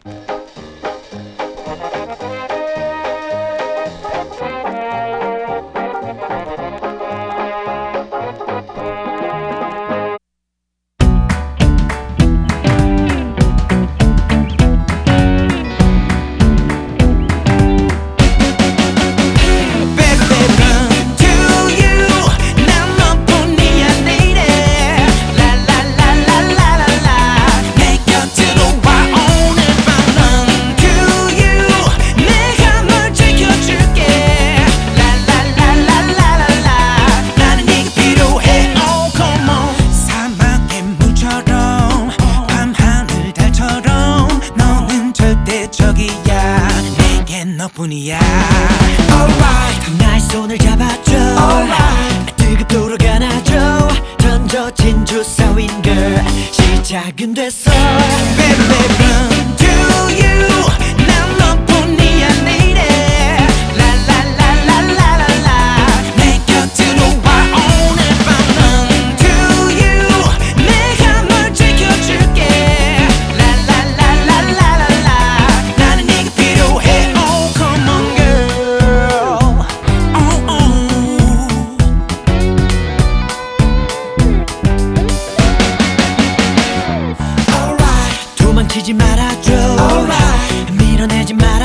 너뿐이야. Alright, 나의 손을 잡아줘. Alright, 뜨겁도록 안아줘. 던져진 주사윈 girl, 시작은 됐어. Baby, run to you. 난 너뿐이야 내일에. La la la la la la la. 내 곁으로 와 오늘 밤. Run to you. 내가 널 지켜줄게. La la la la la la la. 나는 네가 필요해. 도망치지 말아줘. Alright. 밀어내지 마.